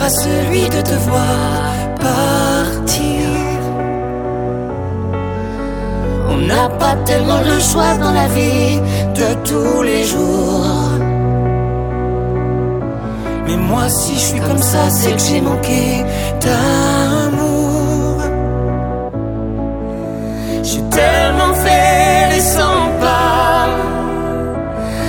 pas celui de te voir partir. On n'a pas tellement le choix dans la vie de tous les jours. Mais moi si je suis comme ça, c'est que j'ai manqué d'amour.